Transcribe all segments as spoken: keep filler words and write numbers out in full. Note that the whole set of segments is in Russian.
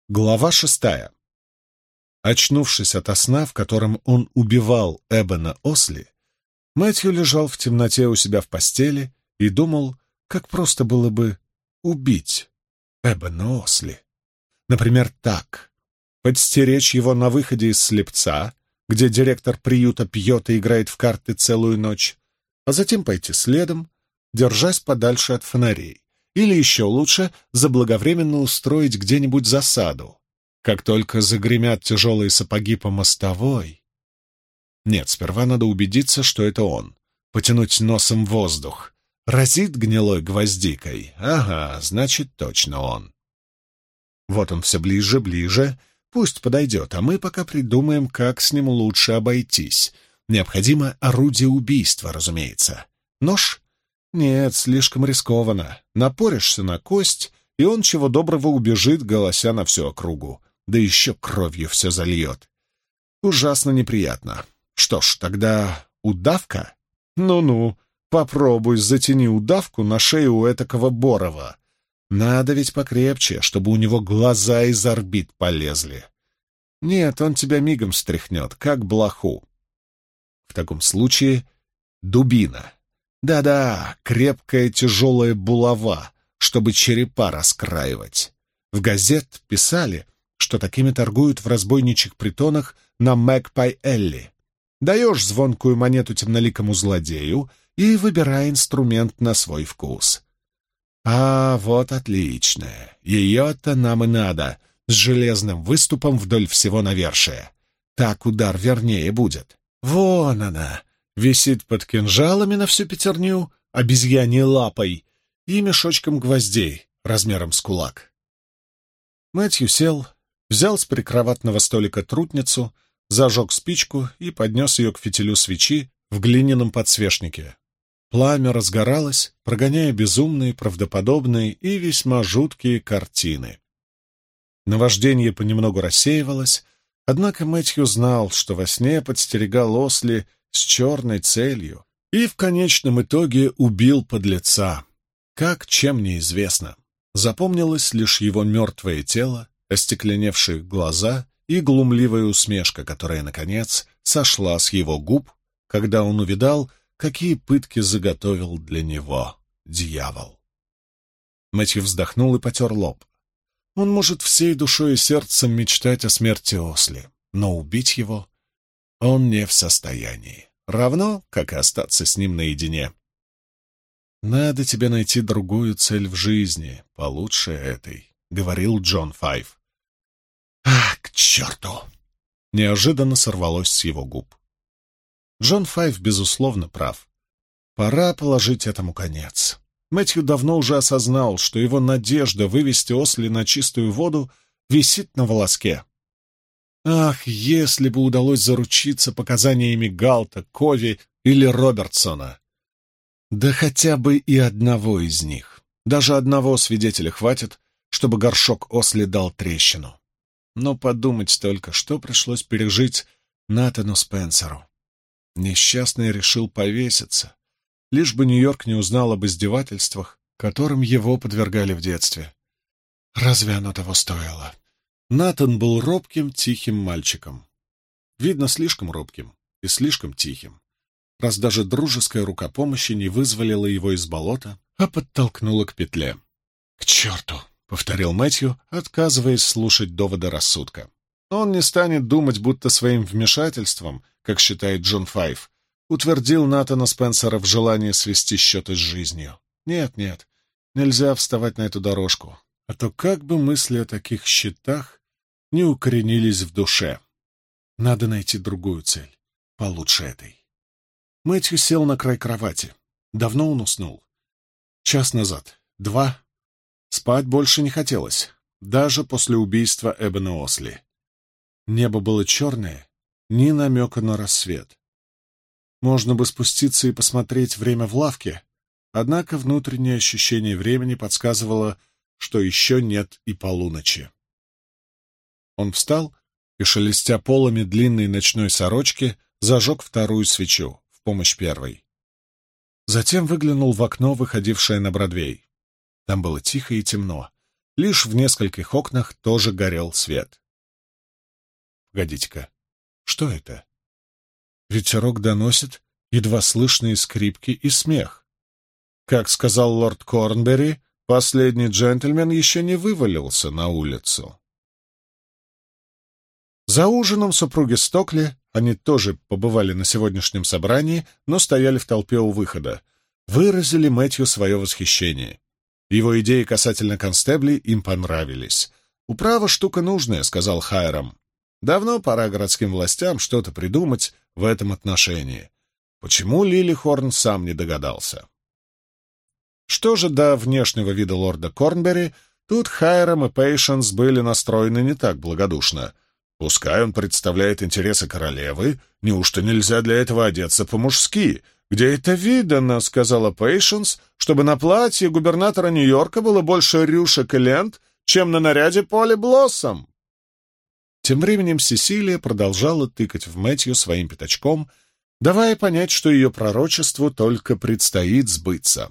Глава шестая. Очнувшись ото сна, в котором он убивал Эбена Осли, Мэтью лежал в темноте у себя в постели и думал, как просто было бы убить Эбена Осли. Например, так. Подстеречь его на выходе из Слепца, где директор приюта пьет и играет в карты целую ночь, а затем пойти следом, держась подальше от фонарей. Или еще лучше, заблаговременно устроить где-нибудь засаду. Как только загремят тяжелые сапоги по мостовой... Нет, сперва надо убедиться, что это он. Потянуть носом воздух. Разит гнилой гвоздикой. Ага, значит, точно он. Вот он все ближе, ближе. Пусть подойдет, а мы пока придумаем, как с ним лучше обойтись. Необходимо орудие убийства, разумеется. Нож? Нет, слишком рискованно. Напоришься на кость, и он чего доброго убежит, голося на всю округу. Да еще кровью все зальет. Ужасно неприятно. Что ж, тогда удавка? Ну-ну, попробуй затяни удавку на шею у этакого Борова. Надо ведь покрепче, чтобы у него глаза из орбит полезли. Нет, он тебя мигом стряхнет, как блоху. В таком случае дубина. Да-да, крепкая тяжелая булава, чтобы черепа раскраивать. В газет писали, что такими торгуют в разбойничьих притонах на Мэгпай-Элли. Даешь звонкую монету темноликому злодею и выбирай инструмент на свой вкус. А, вот отлично. Ее-то нам и надо, с железным выступом вдоль всего навершия. Так удар вернее будет. Вон она. Висит под кинжалами на всю пятерню, обезьяньей лапой и мешочком гвоздей размером с кулак. Мэтью сел, взял с прикроватного столика трутницу, зажег спичку и поднес ее к фитилю свечи в глиняном подсвечнике. Пламя разгоралось, прогоняя безумные, правдоподобные и весьма жуткие картины. Наваждение понемногу рассеивалось, однако Мэтью знал, что во сне подстерегал Осли с черной целью и в конечном итоге убил подлеца. Как, чем неизвестно. Запомнилось лишь его мертвое тело, остекленевшие глаза и глумливая усмешка, которая, наконец, сошла с его губ, когда он увидал, какие пытки заготовил для него дьявол. Мэтью вздохнул и потер лоб. Он может всей душой и сердцем мечтать о смерти Осли, но убить его он не в состоянии, равно, как и остаться с ним наедине. «Надо тебе найти другую цель в жизни, получше этой», — говорил Джон Файв. «Ах, к черту!» — неожиданно сорвалось с его губ. Джон Файв, безусловно, прав. Пора положить этому конец. Мэтью давно уже осознал, что его надежда вывести Осли на чистую воду висит на волоске. Ах, если бы удалось заручиться показаниями Галта, Кови или Робертсона! Да хотя бы и одного из них. Даже одного свидетеля хватит, чтобы горшок Осли дал трещину. Но подумать только, что пришлось пережить Натану Спенсеру. Несчастный решил повеситься, лишь бы Нью-Йорк не узнал об издевательствах, которым его подвергали в детстве. Разве оно того стоило? Натан был робким, тихим мальчиком. Видно, слишком робким и слишком тихим, раз даже дружеская рука помощи не вызволила его из болота, а подтолкнула к петле. «К черту!» — повторил Мэтью, отказываясь слушать доводы рассудка. Он не станет думать, будто своим вмешательством, как считает Джон Файв, утвердил Натана Спенсера в желании свести счеты с жизнью. Нет, нет, нельзя вставать на эту дорожку, а то как бы мысли о таких счетах не укоренились в душе. Надо найти другую цель, получше этой. Мэтью сел на край кровати. Давно он уснул. Час назад. Два. Спать больше не хотелось, даже после убийства Эбена Осли. Небо было черное, ни намека на рассвет. Можно бы спуститься и посмотреть время в лавке, однако внутреннее ощущение времени подсказывало, что еще нет и полуночи. Он встал и, шелестя полами длинной ночной сорочки, зажег вторую свечу в помощь первой. Затем выглянул в окно, выходившее на Бродвей. Там было тихо и темно. лишь в нескольких окнах тоже горел свет. Погодите-ка, что это? Ветерок доносит едва слышные скрипки и смех. Как сказал лорд Корнберри, последний джентльмен еще не вывалился на улицу. За ужином супруги Стокли, они тоже побывали на сегодняшнем собрании, но стояли в толпе у выхода, выразили Мэтью свое восхищение. Его идеи касательно констеблей им понравились. «Управа штука нужная», — сказал Хайрам. «Давно пора городским властям что-то придумать в этом отношении. Почему Лилихорн сам не догадался?» Что же до внешнего вида лорда Корнберри, тут Хайрам и Пейшенс были настроены не так благодушно. Пускай он представляет интересы королевы, неужто нельзя для этого одеться по-мужски? «Где это видано, — сказала Пейшенс, — чтобы на платье губернатора Нью-Йорка было больше рюшек и лент, чем на наряде Поли Блоссом?» Тем временем Сесилия продолжала тыкать в Мэтью своим пятачком, давая понять, что ее пророчеству только предстоит сбыться.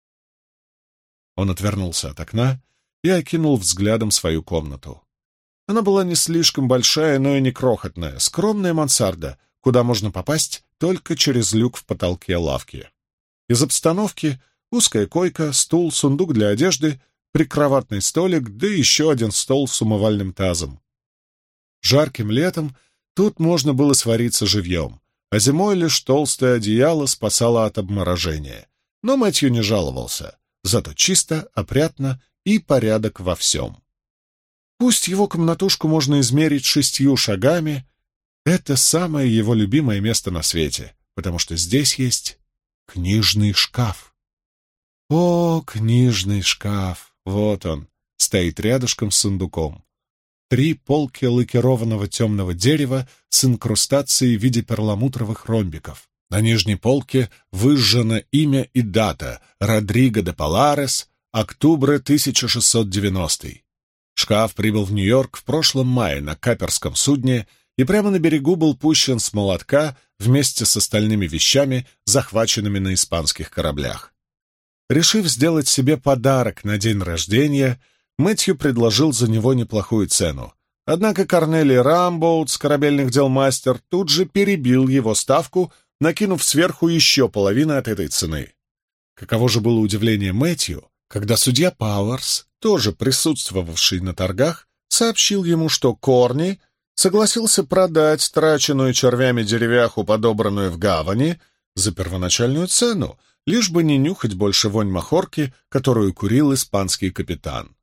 Он отвернулся от окна и окинул взглядом свою комнату. Она была не слишком большая, но и не крохотная, скромная мансарда, куда можно попасть только через люк в потолке лавки. Из обстановки узкая койка, стул, сундук для одежды, прикроватный столик, да еще один стол с умывальным тазом. Жарким летом тут можно было свариться живьем, а зимой лишь толстое одеяло спасало от обморожения. Но Мэтью не жаловался, зато чисто, опрятно и порядок во всем. Пусть его комнатушку можно измерить шестью шагами, это самое его любимое место на свете, потому что здесь есть книжный шкаф. О, книжный шкаф! Вот он, стоит рядышком с сундуком. Три полки лакированного темного дерева с инкрустацией в виде перламутровых ромбиков. На нижней полке выжжено имя и дата — Родриго де Паларес, октябрь тысяча шестьсот девяностый. Шкаф прибыл в Нью-Йорк в прошлом мае на каперском судне и прямо на берегу был пущен с молотка вместе с остальными вещами, захваченными на испанских кораблях. Решив сделать себе подарок на день рождения, Мэтью предложил за него неплохую цену. Однако Корнелий Рамбоутс, корабельных дел мастер, тут же перебил его ставку, накинув сверху еще половину от этой цены. Каково же было удивление Мэтью, когда судья Пауэрс, тоже присутствовавший на торгах, сообщил ему, что Корни согласился продать траченную червями деревяху, подобранную в гавани, за первоначальную цену, лишь бы не нюхать больше вонь махорки, которую курил испанский капитан.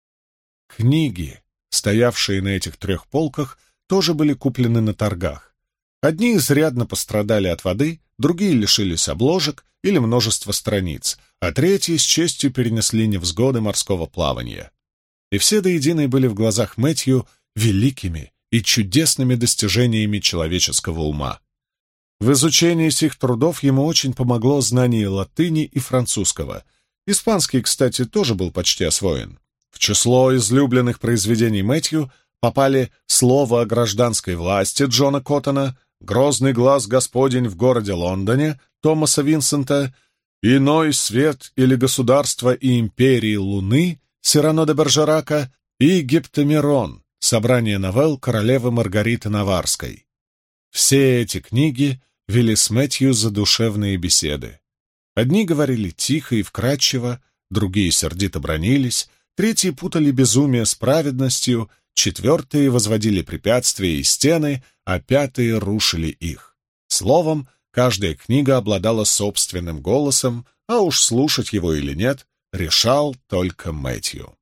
Книги, стоявшие на этих трех полках, тоже были куплены на торгах. Одни изрядно пострадали от воды, другие лишились обложек или множества страниц, а третьи с честью перенесли невзгоды морского плавания. И все до единой были в глазах Мэтью великими и чудесными достижениями человеческого ума. В изучении сих трудов ему очень помогло знание латыни и французского. Испанский, кстати, тоже был почти освоен. В число излюбленных произведений Мэтью попали «Слово о гражданской власти» Джона Коттона, «Грозный глаз Господень в городе Лондоне» Томаса Винсента, «Иной свет или государство и империи Луны» Сирано де Бержерака и «Гептамирон» собрание новелл королевы Маргариты Наварской. Все эти книги вели с Мэтью задушевные беседы. Одни говорили тихо и вкрадчиво, другие сердито бранились, третьи путали безумие с праведностью, четвертые возводили препятствия и стены, а пятые рушили их. Словом, каждая книга обладала собственным голосом, а уж слушать его или нет, решал только Мэтью.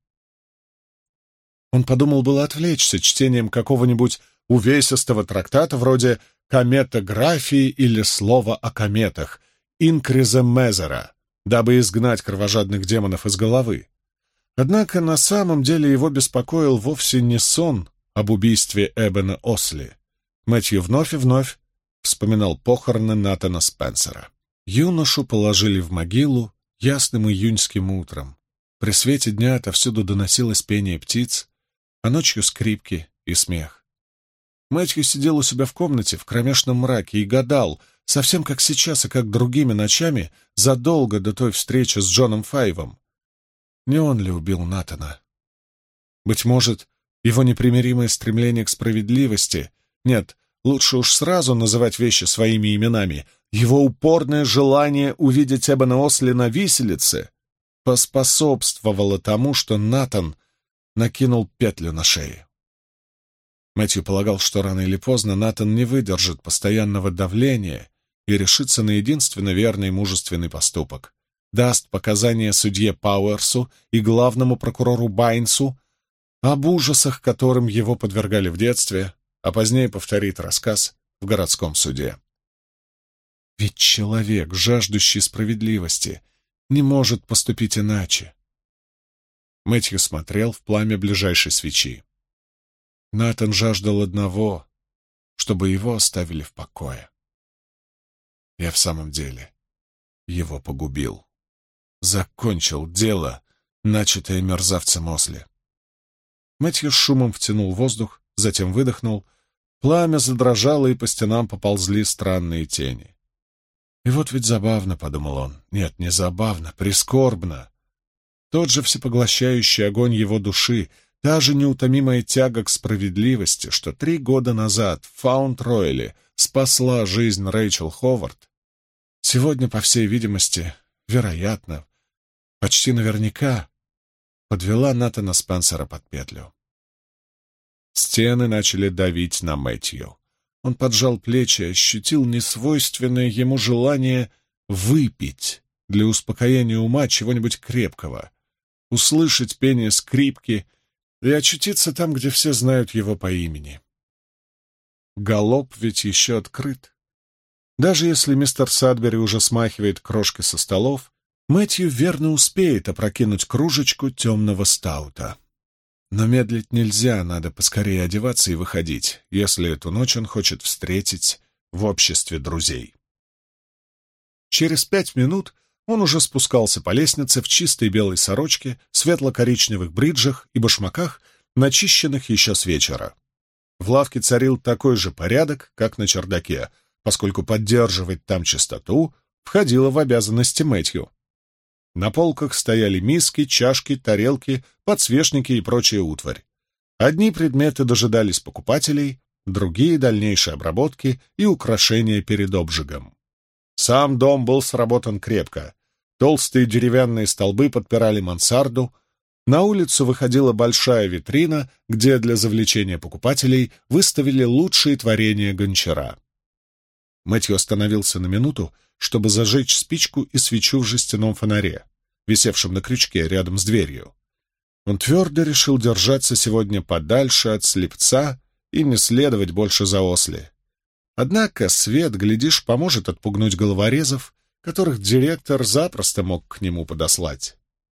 Он подумал было отвлечься чтением какого-нибудь увесистого трактата вроде «Кометографии» или «Слова о кометах» Инкриза Мезера, дабы изгнать кровожадных демонов из головы. Однако на самом деле его беспокоил вовсе не сон об убийстве Эбена Осли. Мэтью вновь и вновь вспоминал похороны Натана Спенсера. Юношу положили в могилу ясным июньским утром. При свете дня отовсюду доносилось пение птиц, а ночью скрипки и смех. Мэтью сидел у себя в комнате в кромешном мраке и гадал, совсем как сейчас и как другими ночами, задолго до той встречи с Джоном Файвом. Не он ли убил Натана? Быть может, его непримиримое стремление к справедливости, нет, лучше уж сразу называть вещи своими именами, его упорное желание увидеть Эбена Осли на виселице поспособствовало тому, что Натан накинул петлю на шею. Мэтью полагал, что рано или поздно Натан не выдержит постоянного давления и решится на единственно верный и мужественный поступок. Даст показания судье Пауэрсу и главному прокурору Байнсу об ужасах, которым его подвергали в детстве, а позднее повторит рассказ в городском суде. Ведь человек, жаждущий справедливости, не может поступить иначе. Мэтью смотрел в пламя ближайшей свечи. Натан жаждал одного, чтобы его оставили в покое. Я в самом деле его погубил. Закончил дело, начатое мерзавцем Осли. Мэтью с шумом втянул воздух, затем выдохнул. Пламя задрожало, и по стенам поползли странные тени. И вот ведь забавно, — подумал он. Нет, не забавно, прискорбно. Тот же всепоглощающий огонь его души, та же неутомимая тяга к справедливости, что три года назад в Фаунд-Ройле спасла жизнь Рэйчел Ховард, сегодня, по всей видимости, вероятно, почти наверняка, подвела Натана Спенсера под петлю. Стены начали давить на Мэтью. Он поджал плечи и ощутил несвойственное ему желание выпить для успокоения ума чего-нибудь крепкого, услышать пение скрипки и очутиться там, где все знают его по имени. Галоп ведь еще открыт. Даже если мистер Садбери уже смахивает крошкой со столов, Мэтью верно успеет опрокинуть кружечку темного стаута. Но медлить нельзя, надо поскорее одеваться и выходить, если эту ночь он хочет встретить в обществе друзей. Через пять минут он уже спускался по лестнице в чистой белой сорочке, светло-коричневых бриджах и башмаках, начищенных еще с вечера. В лавке царил такой же порядок, как на чердаке, поскольку поддерживать там чистоту входило в обязанности Мэтью. На полках стояли миски, чашки, тарелки, подсвечники и прочая утварь. Одни предметы дожидались покупателей, другие — дальнейшей обработки и украшения перед обжигом. Сам дом был сработан крепко. Толстые деревянные столбы подпирали мансарду. На улицу выходила большая витрина, где для завлечения покупателей выставили лучшие творения Гончара. Мэтью остановился на минуту, чтобы зажечь спичку и свечу в жестяном фонаре, висевшем на крючке рядом с дверью. Он твердо решил держаться сегодня подальше от слепца и не следовать больше за Осли. Однако свет, глядишь, поможет отпугнуть головорезов, которых директор запросто мог к нему подослать.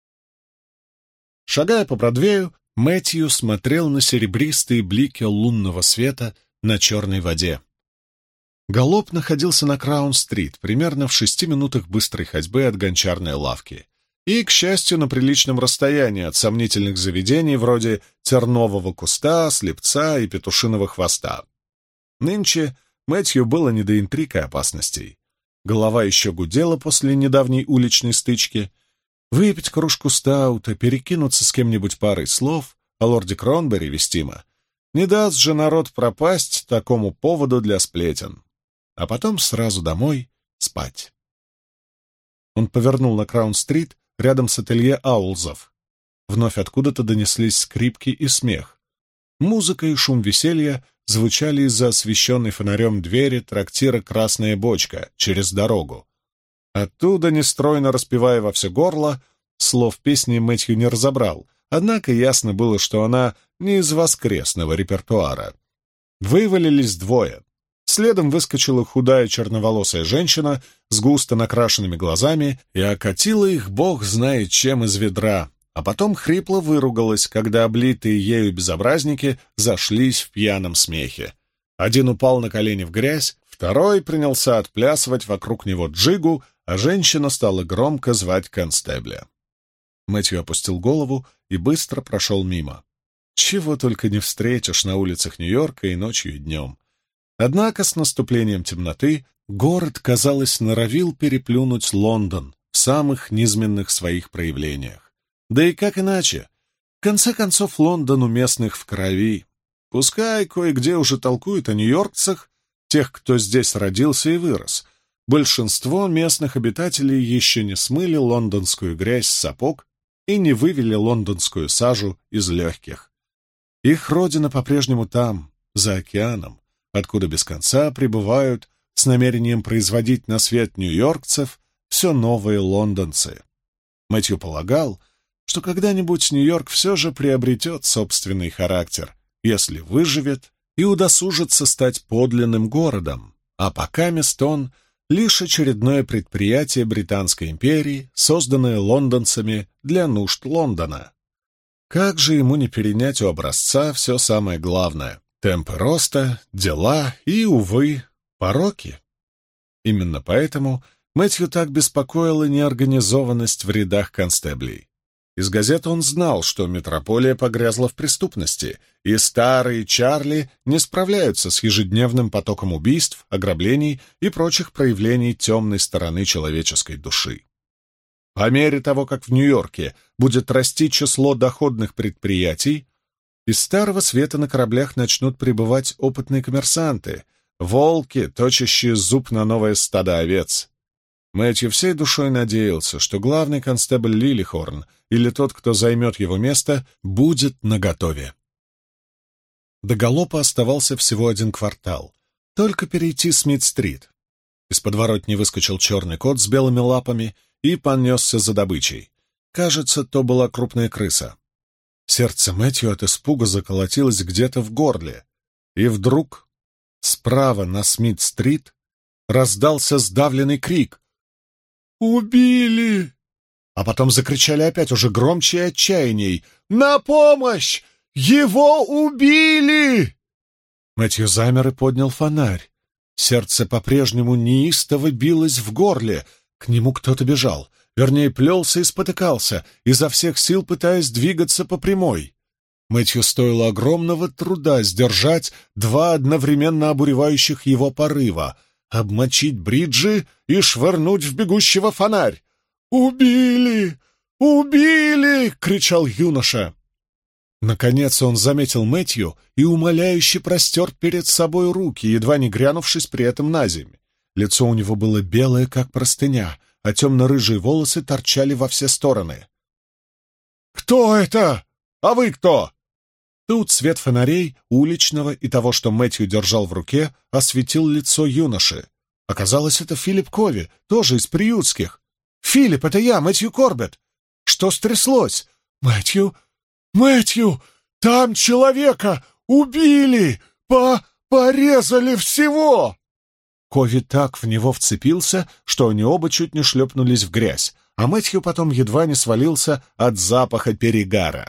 Шагая по Бродвею, Мэтью смотрел на серебристые блики лунного света на черной воде. Галоп находился на Краун-стрит, примерно в шести минутах быстрой ходьбы от гончарной лавки, и, к счастью, на приличном расстоянии от сомнительных заведений вроде тернового куста, слепца и петушиного хвоста. Нынче Мэтью было не до интриг и опасностей. Голова еще гудела после недавней уличной стычки. Выпить кружку стаута, перекинуться с кем-нибудь парой слов о лорде Кронбери вестимо. Не даст же народ пропасть такому поводу для сплетен. А потом сразу домой спать. Он повернул на Краун-стрит рядом с ателье Аулзов. Вновь откуда-то донеслись скрипки и смех. Музыка и шум веселья звучали из-за освещенной фонарем двери трактира «Красная бочка» через дорогу. Оттуда, нестройно распевая во все горло, слов песни Мэтью не разобрал, однако ясно было, что она не из воскресного репертуара. Вывалились двое. Следом выскочила худая черноволосая женщина с густо накрашенными глазами и окатила их бог знает чем из ведра, а потом хрипло выругалась, когда облитые ею безобразники зашлись в пьяном смехе. Один упал на колени в грязь, второй принялся отплясывать вокруг него джигу, а женщина стала громко звать констебля. Мэтью опустил голову и быстро прошел мимо. Чего только не встретишь на улицах Нью-Йорка и ночью, и днем. Однако с наступлением темноты город, казалось, норовил переплюнуть Лондон в самых низменных своих проявлениях. Да и как иначе? конце концов, Лондон у местных в крови. Пускай кое-где уже толкуют о нью-йоркцах, тех, кто здесь родился и вырос. Большинство местных обитателей еще не смыли лондонскую грязь с сапог и не вывели лондонскую сажу из легких. Их родина по-прежнему там, за океаном, откуда без конца прибывают с намерением производить на свет нью-йоркцев все новые лондонцы. Мэтью полагал, что когда-нибудь Нью-Йорк все же приобретет собственный характер, если выживет и удосужится стать подлинным городом, а покамест он — лишь очередное предприятие Британской империи, созданное лондонцами для нужд Лондона. Как же ему не перенять у образца все самое главное — темпы роста, дела и, увы, пороки? Именно поэтому Мэтью так беспокоила неорганизованность в рядах констеблей. Из газет он знал, что метрополия погрязла в преступности, и старые Чарли не справляются с ежедневным потоком убийств, ограблений и прочих проявлений темной стороны человеческой души. По мере того, как в Нью-Йорке будет расти число доходных предприятий, из Старого Света на кораблях начнут прибывать опытные коммерсанты, волки, точащие зуб на новое стадо овец. Мэтью всей душой надеялся, что главный констебль Лилихорн или тот, кто займет его место, будет наготове. До галопа оставался всего один квартал. Только перейти Смит-стрит. Из подворотни выскочил черный кот с белыми лапами и понесся за добычей. Кажется, то была крупная крыса. Сердце Мэтью от испуга заколотилось где-то в горле. И вдруг справа на Смит-стрит раздался сдавленный крик. «Убили!» А потом закричали опять уже громче и отчаянней. «На помощь! Его убили!» Мэтью замер и поднял фонарь. Сердце по-прежнему неистово билось в горле. К нему кто-то бежал, вернее, плелся и спотыкался, изо всех сил пытаясь двигаться по прямой. Мэтью стоило огромного труда сдержать два одновременно обуревающих его порыва — обмочить бриджи и швырнуть в бегущего фонарь. «Убили! Убили!» — кричал юноша. Наконец он заметил Мэтью и умоляюще простер перед собой руки, едва не грянувшись при этом на землю. Лицо у него было белое, как простыня, а темно-рыжие волосы торчали во все стороны. «Кто это? А вы кто?» Тут свет фонарей, уличного и того, что Мэтью держал в руке, осветил лицо юноши. Оказалось, это Филипп Кови, тоже из приютских. «Филипп, это я, Мэтью Корбетт! Что стряслось?» «Мэтью! Мэтью! Там человека убили! По... порезали всего!» Кови так в него вцепился, что они оба чуть не шлепнулись в грязь, а Мэтью потом едва не свалился от запаха перегара.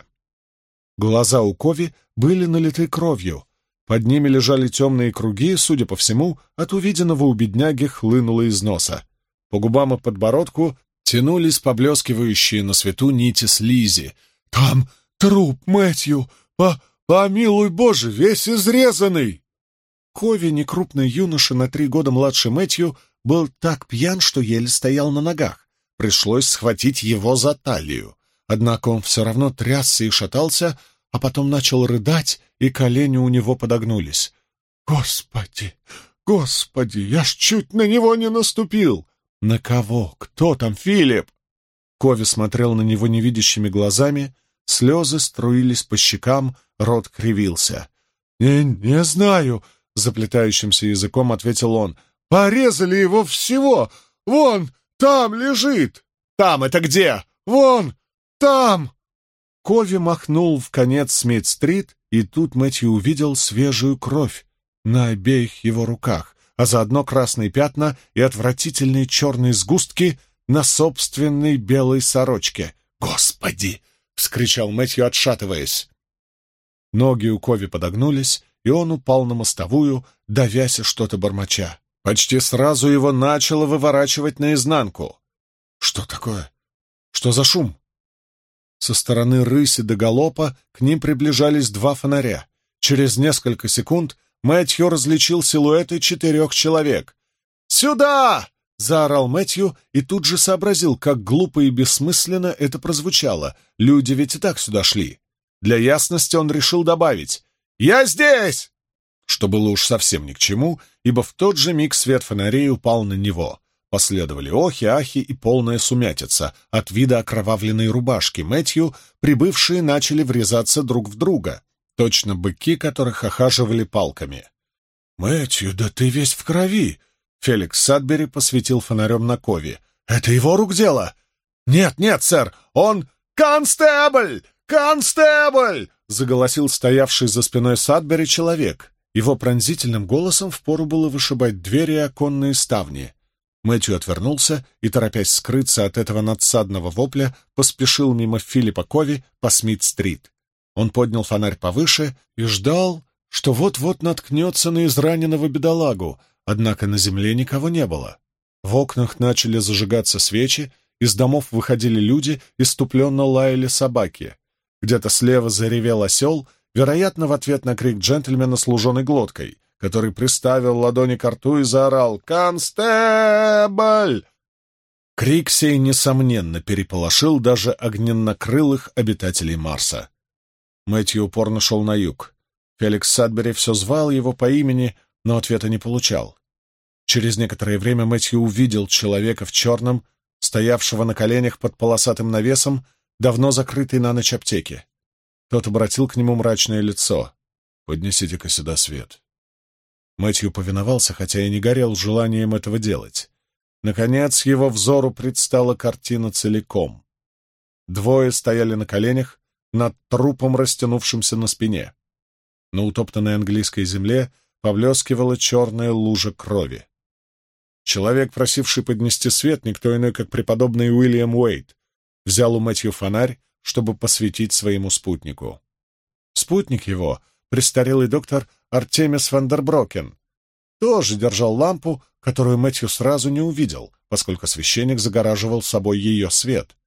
Глаза у Кови были налиты кровью. Под ними лежали темные круги, судя по всему, от увиденного у бедняги хлынуло из носа. По губам и подбородку тянулись поблескивающие на свету нити слизи. «Там труп, Мэтью! По... помилуй Боже, весь изрезанный!» Кови, некрупный юноша на три года младше Мэтью, был так пьян, что еле стоял на ногах. Пришлось схватить его за талию. Однако он все равно трясся и шатался, а потом начал рыдать, и колени у него подогнулись. «Господи! Господи! Я ж чуть на него не наступил!» «На кого? Кто там, Филипп?» Кови смотрел на него невидящими глазами, слезы струились по щекам, рот кривился. «Не, не знаю», — заплетающимся языком ответил он. «Порезали его всего! Вон, там лежит!» «Там это где?» «Вон, там!» Кови махнул в конец Смит-стрит, и тут Мэтью увидел свежую кровь на обеих его руках, а заодно красные пятна и отвратительные черные сгустки на собственной белой сорочке. «Господи!» — вскричал Мэтью, отшатываясь. Ноги у Кови подогнулись, и он упал на мостовую, давясь что-то бормоча. Почти сразу его начало выворачивать наизнанку. «Что такое? Что за шум?» Со стороны рыси до галопа к ним приближались два фонаря. Через несколько секунд Мэтью различил силуэты четырех человек. «Сюда!» — заорал Мэтью и тут же сообразил, как глупо и бессмысленно это прозвучало. Люди ведь и так сюда шли. Для ясности он решил добавить «Я здесь!», что было уж совсем ни к чему, ибо в тот же миг свет фонарей упал на него. Последовали охи, ахи и полная сумятица от вида окровавленной рубашки Мэтью, прибывшие начали врезаться друг в друга, точно быки, которых охаживали палками. «Мэтью, да ты весь в крови!» Феликс Садбери посветил фонарем на Кови. «Это его рук дело?» «Нет, нет, сэр, он... Констебль! Констебль!» — заголосил стоявший за спиной Садбери человек. Его пронзительным голосом впору было вышибать двери и оконные ставни. Мэтью отвернулся и, торопясь скрыться от этого надсадного вопля, поспешил мимо Филиппа Кови по Смит-стрит. Он поднял фонарь повыше и ждал, что вот-вот наткнется на израненного бедолагу, однако на земле никого не было. В окнах начали зажигаться свечи, из домов выходили люди, иступленно лаяли собаки. Где-то слева заревел осел, вероятно, в ответ на крик джентльмена с луженой глоткой, который приставил ладони к рту и заорал «Констебль!». Крик сей, несомненно, переполошил даже огненнокрылых обитателей Марса. Мэтью упорно шел на юг. Феликс Садбери все звал его по имени, но ответа не получал. Через некоторое время Мэтью увидел человека в черном, стоявшего на коленях под полосатым навесом, давно закрытой на ночь аптеки. Тот обратил к нему мрачное лицо. «Поднесите-ка сюда свет». Мэтью повиновался, хотя и не горел желанием этого делать. Наконец его взору предстала картина целиком. Двое стояли на коленях над трупом, растянувшимся на спине. На утоптанной английской земле поблескивала черная лужа крови. Человек, просивший поднести свет, никто иной, как преподобный Уильям Уэйт, взял у Мэтью фонарь, чтобы посветить своему спутнику. Спутник его, престарелый доктор Артемис Вандерброкен, тоже держал лампу, которую Мэтью сразу не увидел, поскольку священник загораживал собой ее свет.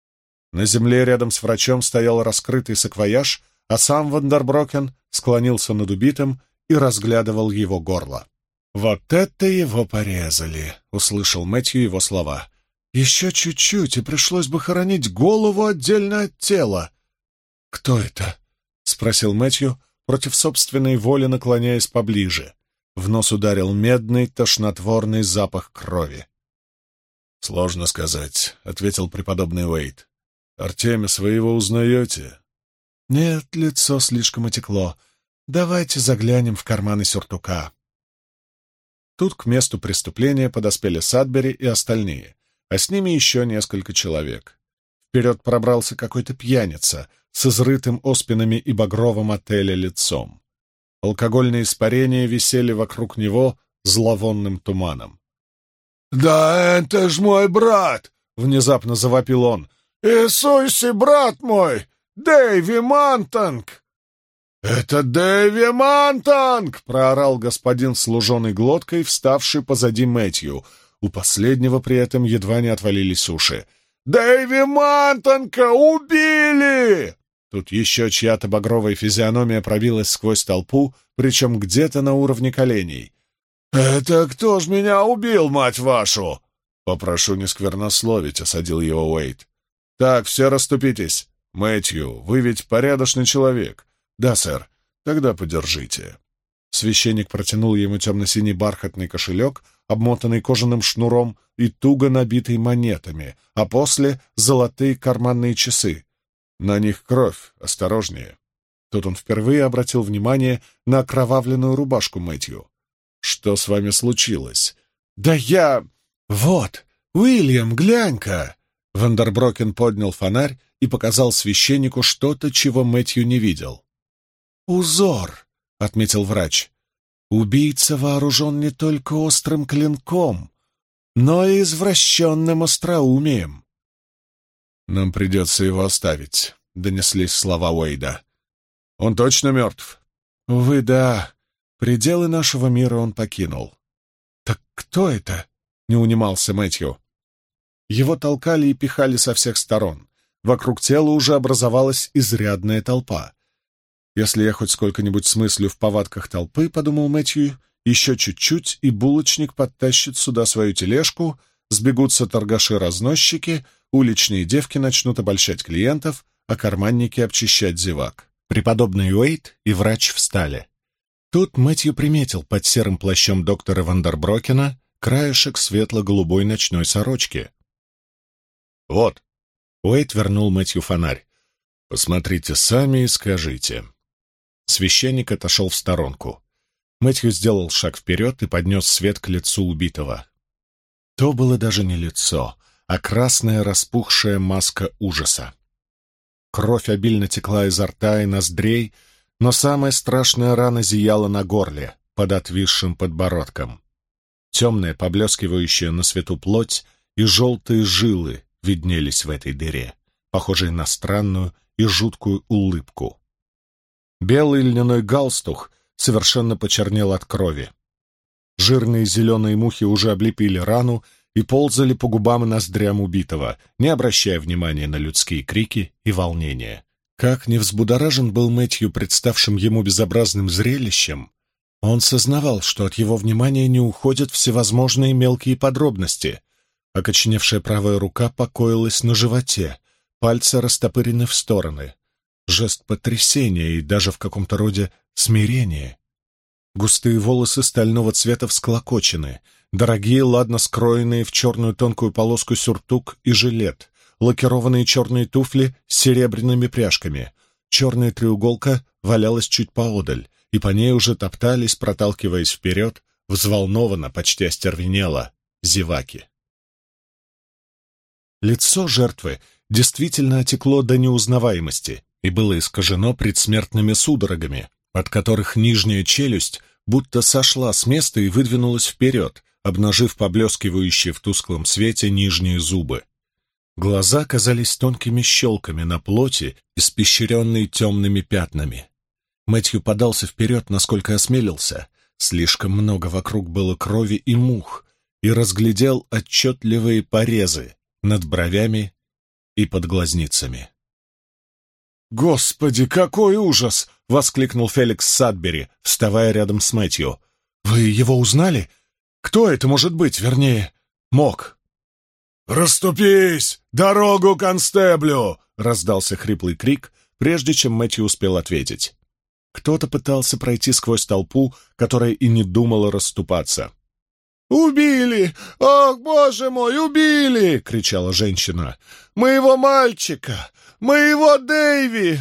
На земле рядом с врачом стоял раскрытый саквояж, а сам Вандерброкен склонился над убитым и разглядывал его горло. «Вот это его порезали!» — услышал Мэтью его слова. «Еще чуть-чуть, и пришлось бы хоронить голову отдельно от тела». «Кто это?» — спросил Мэтью, против собственной воли наклоняясь поближе. В нос ударил медный, тошнотворный запах крови. «Сложно сказать», — ответил преподобный Уэйт. «Артемис, вы его узнаете?» «Нет, лицо слишком отекло. Давайте заглянем в карманы сюртука». Тут к месту преступления подоспели Садбери и остальные, а с ними еще несколько человек. Вперед пробрался какой-то пьяница с изрытым оспинами и багровым от эля лицом. Алкогольные испарения висели вокруг него зловонным туманом. «Да это ж мой брат!» — внезапно завопил он. «Иисусе, брат мой! Дэйви Мантонг!» «Это Дэйви Мантонг!» — проорал господин с луженой глоткой, вставший позади Мэтью. У последнего при этом едва не отвалились уши. «Дэйви Мантонга убили!» Тут еще чья-то багровая физиономия пробилась сквозь толпу, причем где-то на уровне коленей. «Это кто ж меня убил, мать вашу?» «Попрошу не сквернословить», — осадил его Уэйт. «Так, все расступитесь. Мэтью, вы ведь порядочный человек». «Да, сэр. Тогда подержите». Священник протянул ему темно-синий бархатный кошелек, обмотанный кожаным шнуром и туго набитый монетами, а после — золотые карманные часы. «На них кровь. Осторожнее». Тут он впервые обратил внимание на окровавленную рубашку Мэтью. «Что с вами случилось?» «Да я... Вот, Уильям, глянь-ка!» Вандерброкен поднял фонарь и показал священнику что-то, чего Мэтью не видел. «Узор», — отметил врач. «Убийца вооружен не только острым клинком, но и извращенным остроумием». «Нам придется его оставить», — донеслись слова Уэйда. «Он точно мертв?» «Увы, да. Пределы нашего мира он покинул». «Так кто это?» — не унимался Мэтью. Его толкали и пихали со всех сторон. Вокруг тела уже образовалась изрядная толпа. «Если я хоть сколько-нибудь смыслю в повадках толпы, — подумал Мэтью, — еще чуть-чуть, и булочник подтащит сюда свою тележку, сбегутся торгаши-разносчики, уличные девки начнут обольщать клиентов, а карманники обчищать зевак. Преподобный Уэйт и врач встали. Тут Мэтью приметил под серым плащом доктора Вандерброкена краешек светло-голубой ночной сорочки. «Вот», — Уэйт вернул Мэтью фонарь, — «посмотрите сами и скажите». Священник отошел в сторонку. Мэтью сделал шаг вперед и поднес свет к лицу убитого. То было даже не лицо, а красная распухшая маска ужаса. Кровь обильно текла изо рта и ноздрей, но самая страшная рана зияла на горле, под отвисшим подбородком. Темная, поблескивающая на свету плоть и желтые жилы виднелись в этой дыре, похожие на странную и жуткую улыбку. Белый льняной галстух совершенно почернел от крови. Жирные зеленые мухи уже облепили рану и ползали по губам и ноздрям убитого, не обращая внимания на людские крики и волнения. Как не взбудоражен был Мэтью представшим ему безобразным зрелищем, он сознавал, что от его внимания не уходят всевозможные мелкие подробности. Окоченевшая правая рука покоилась на животе, пальцы растопырены в стороны. Жест потрясения и даже в каком-то роде смирения. Густые волосы стального цвета всклокочены, дорогие, ладно скроенные в черную тонкую полоску сюртук и жилет, лакированные черные туфли с серебряными пряжками. Черная треуголка валялась чуть поодаль, и по ней уже топтались, проталкиваясь вперед, взволнованно, почти остервенело, зеваки. Лицо жертвы действительно отекло до неузнаваемости и было искажено предсмертными судорогами, от которых нижняя челюсть будто сошла с места и выдвинулась вперед, обнажив поблескивающие в тусклом свете нижние зубы. Глаза казались тонкими щелками на плоти, испещренной темными пятнами. Мэтью подался вперед, насколько осмелился. Слишком много вокруг было крови и мух, и разглядел отчетливые порезы над бровями и под глазницами. «Господи, какой ужас!» — воскликнул Феликс Садбери, вставая рядом с Мэтью. «Вы его узнали? Кто это может быть, вернее, мог?» «Расступись! Дорогу констеблю!» — раздался хриплый крик, прежде чем Мэтью успел ответить. Кто-то пытался пройти сквозь толпу, которая и не думала расступаться. «Убили! Ох, боже мой, убили!» — кричала женщина. «Моего мальчика! Моего Дэйви!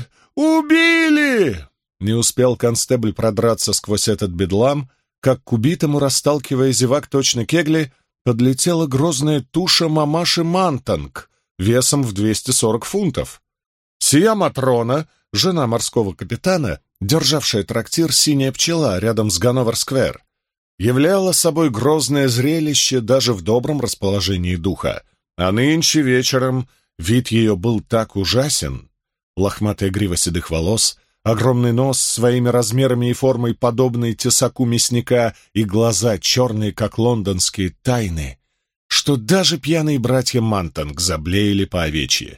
Убили!» Не успел констебль продраться сквозь этот бедлам, как к убитому, расталкивая зевак точно кегли, подлетела грозная туша мамаши Мантанг весом в двести сорок фунтов. Сия Матрона, жена морского капитана, державшая трактир «Синяя пчела» рядом с Ганновер-сквер, являла собой грозное зрелище даже в добром расположении духа, а нынче вечером вид ее был так ужасен. Лохматая грива седых волос, огромный нос с своими размерами и формой, подобной тесаку мясника, и глаза черные, как лондонские тайны, что даже пьяные братья Мантанг заблеяли по овечьи.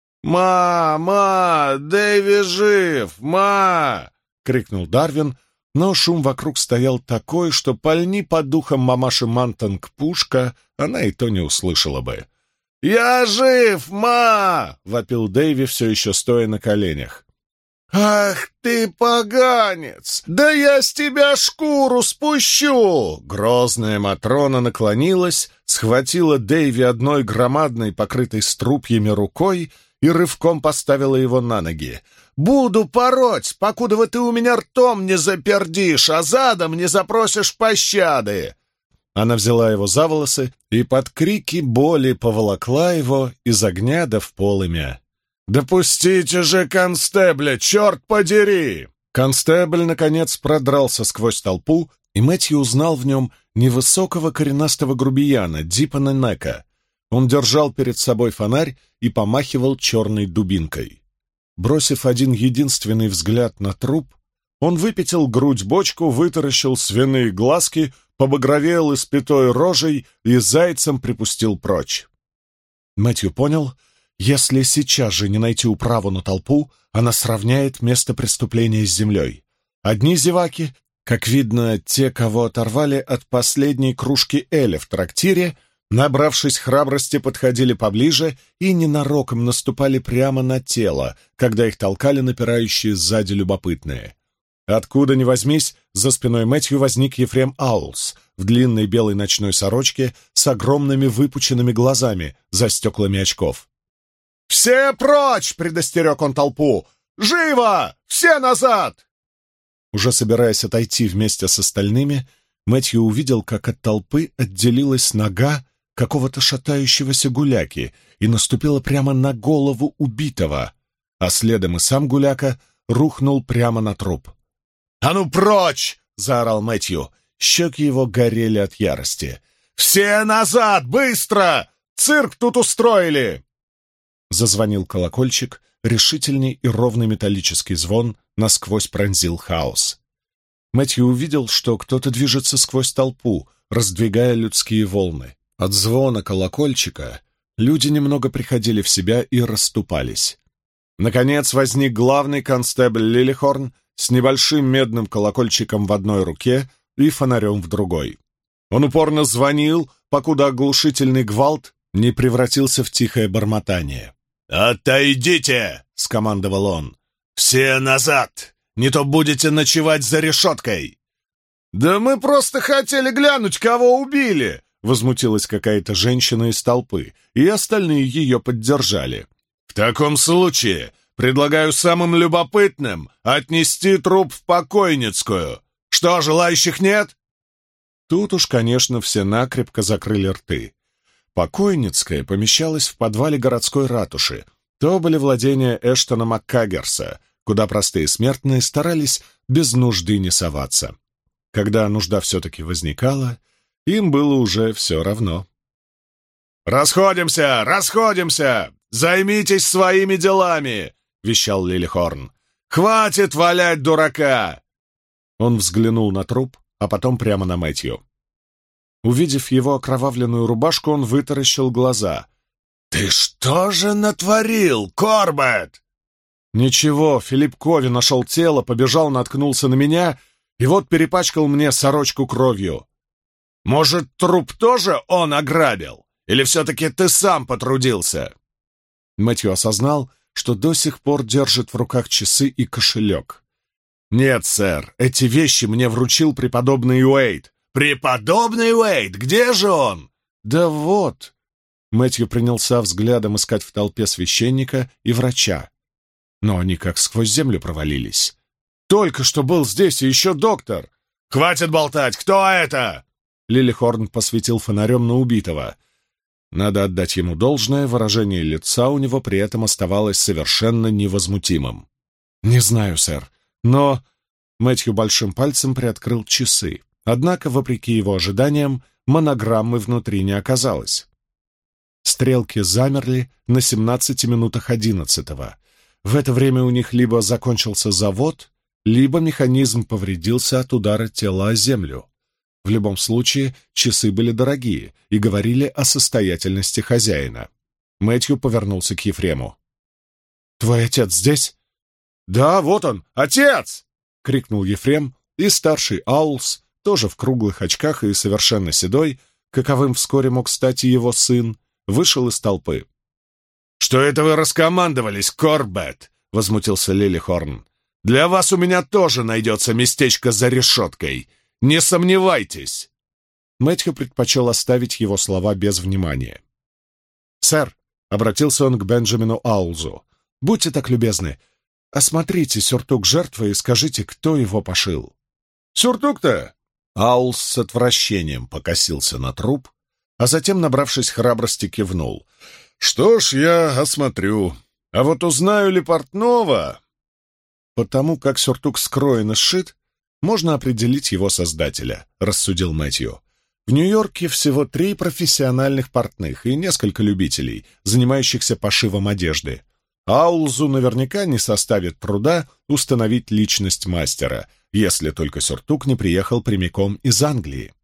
«Ма! Ма! Дэйви жив! Ма!» — крикнул Дарвин, но шум вокруг стоял такой, что пальни по духам мамаши Мантанг пушка, она и то не услышала бы. «Я жив, ма!» — вопил Дэйви, все еще стоя на коленях. «Ах ты, поганец! Да я с тебя шкуру спущу!» Грозная Матрона наклонилась, схватила Дэйви одной громадной, покрытой струпьями рукой и рывком поставила его на ноги. «Буду пороть, покуда ты у меня ртом не запердишь, а задом не запросишь пощады!» Она взяла его за волосы и под крики боли поволокла его из огня да в полымя. «Допустите же констебля, черт подери!» Констебль, наконец, продрался сквозь толпу, и Мэтью узнал в нем невысокого коренастого грубияна Диппана Нека. Он держал перед собой фонарь и помахивал черной дубинкой. Бросив один единственный взгляд на труп, он выпятил грудь-бочку, вытаращил свиные глазки, побагровел испятой рожей и зайцем припустил прочь. Мэтью понял, если сейчас же не найти управу на толпу, она сравняет место преступления с землей. Одни зеваки, как видно, те, кого оторвали от последней кружки эля в трактире, набравшись храбрости, подходили поближе и ненароком наступали прямо на тело, когда их толкали напирающие сзади любопытные. Откуда ни возьмись, за спиной Мэтью возник Ефрем Аулс в длинной белой ночной сорочке с огромными выпученными глазами за стеклами очков. «Все прочь!» — предостерег он толпу. «Живо! Все назад!» Уже собираясь отойти вместе с остальными, Мэтью увидел, как от толпы отделилась нога какого-то шатающегося гуляки и наступила прямо на голову убитого, а следом и сам гуляка рухнул прямо на труп. «А ну прочь!» — заорал Мэтью. Щеки его горели от ярости. «Все назад! Быстро! Цирк тут устроили!» Зазвонил колокольчик, решительный и ровный металлический звон насквозь пронзил хаос. Мэтью увидел, что кто-то движется сквозь толпу, раздвигая людские волны. От звона колокольчика люди немного приходили в себя и расступались. Наконец возник главный констебль Лилихорн с небольшим медным колокольчиком в одной руке и фонарем в другой. Он упорно звонил, покуда оглушительный гвалт не превратился в тихое бормотание. «Отойдите!» — скомандовал он. «Все назад! Не то будете ночевать за решеткой!» «Да мы просто хотели глянуть, кого убили!» — возмутилась какая-то женщина из толпы, и остальные ее поддержали. «В таком случае предлагаю самым любопытным отнести труп в покойницкую. Что, желающих нет?» Тут уж, конечно, все накрепко закрыли рты. Покойницкая помещалась в подвале городской ратуши. То были владения Эштона МакКаггерса, куда простые смертные старались без нужды не соваться. Когда нужда все-таки возникала, им было уже все равно. «Расходимся! Расходимся! Займитесь своими делами!» — вещал Лилихорн. «Хватит валять дурака!» Он взглянул на труп, а потом прямо на Мэтью. Увидев его окровавленную рубашку, он вытаращил глаза. «Ты что же натворил, Корбет?» «Ничего, Филипп Кови нашел тело, побежал, наткнулся на меня, и вот перепачкал мне сорочку кровью». «Может, труп тоже он ограбил? Или все-таки ты сам потрудился?» Мэтью осознал, что до сих пор держит в руках часы и кошелек. «Нет, сэр, эти вещи мне вручил преподобный Уэйд». «Преподобный Уэйд, где же он?» «Да вот». Мэтью принялся взглядом искать в толпе священника и врача. Но они как сквозь землю провалились. «Только что был здесь и еще доктор!» «Хватит болтать! Кто это?» Лилихорн посветил фонарем на убитого. Надо отдать ему должное, выражение лица у него при этом оставалось совершенно невозмутимым. «Не знаю, сэр, но...» Мэтью большим пальцем приоткрыл часы. Однако, вопреки его ожиданиям, монограммы внутри не оказалось. Стрелки замерли на семнадцати минутах одиннадцатого. В это время у них либо закончился завод, либо механизм повредился от удара тела о землю. В любом случае, часы были дорогие и говорили о состоятельности хозяина. Мэтью повернулся к Ефрему. «Твой отец здесь?» «Да, вот он, отец!» — крикнул Ефрем, и старший Аулс, тоже в круглых очках и совершенно седой, каковым вскоре мог стать и его сын, вышел из толпы. «Что это вы раскомандовались, Корбет?» — возмутился Лилихорн. «Для вас у меня тоже найдется местечко за решеткой. Не сомневайтесь!» Мэтью предпочел оставить его слова без внимания. «Сэр», — обратился он к Бенджамину Аулзу, — «будьте так любезны, осмотрите сюртук жертвы и скажите, кто его пошил». «Сюртук-то?» Аулс с отвращением покосился на труп, а затем, набравшись храбрости, кивнул. «Что ж, я осмотрю. А вот узнаю ли портного?» «Потому как сюртук скроен и сшит, можно определить его создателя», — рассудил Мэтью. «В Нью-Йорке всего три профессиональных портных и несколько любителей, занимающихся пошивом одежды. Аулзу наверняка не составит труда установить личность мастера, если только сюртук не приехал прямиком из Англии».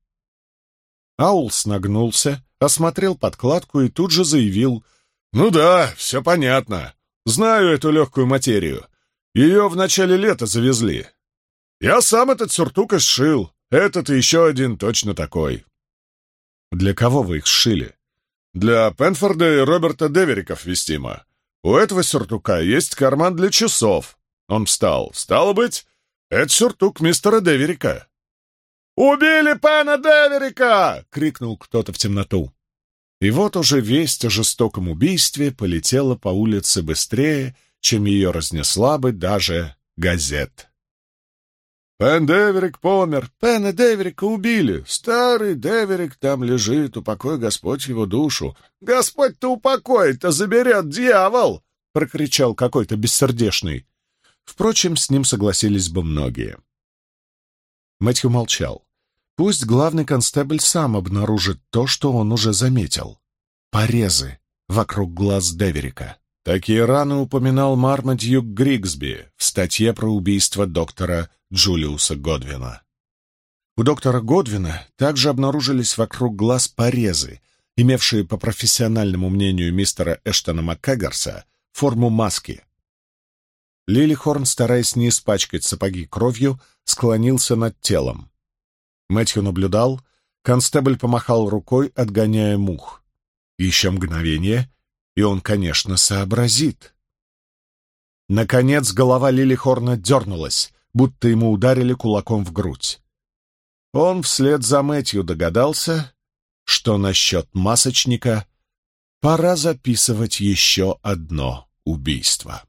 Аулс нагнулся, осмотрел подкладку и тут же заявил: «Ну да, все понятно. Знаю эту легкую материю. Ее в начале лета завезли. Я сам этот сюртук и сшил. Этот и еще один точно такой». «Для кого вы их сшили?» «Для Пенфорда и Роберта Девериков вестимо. У этого сюртука есть карман для часов». Он встал. «Стало быть, это сюртук мистера Деверика». «Убили пана Деверика!» — крикнул кто-то в темноту. И вот уже весть о жестоком убийстве полетела по улице быстрее, чем ее разнесла бы даже газета. «Пен Деверик помер! Пена Деверика убили! Старый Деверик там лежит, упокой Господь его душу!» «Господь-то упокоит-то заберет дьявол!» — прокричал какой-то бессердечный. Впрочем, с ним согласились бы многие. Мэтью молчал. Пусть главный констебль сам обнаружит то, что он уже заметил. Порезы вокруг глаз Деверика. Такие раны упоминал Мармадьюк Григсби в статье про убийство доктора Джулиуса Годвина. У доктора Годвина также обнаружились вокруг глаз порезы, имевшие, по профессиональному мнению мистера Эштона МакКэггерса, форму маски. Лилихорн, стараясь не испачкать сапоги кровью, склонился над телом. Мэтью наблюдал, констебль помахал рукой, отгоняя мух. Еще мгновение, и он, конечно, сообразит. Наконец голова Лилихорна дернулась, будто ему ударили кулаком в грудь. Он вслед за Мэтью догадался, что насчет масочника пора записывать еще одно убийство.